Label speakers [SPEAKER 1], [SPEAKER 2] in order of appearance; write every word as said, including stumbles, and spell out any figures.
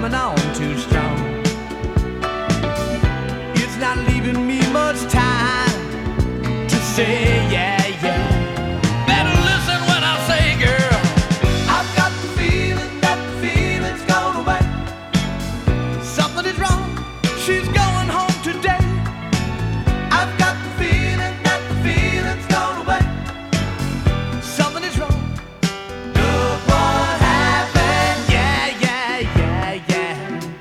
[SPEAKER 1] coming on too strong. It's not leaving me much time to say yeah, yeah. Better listen when I say, girl, I've got the feeling that the feeling's gone away. Something is wrong. She's got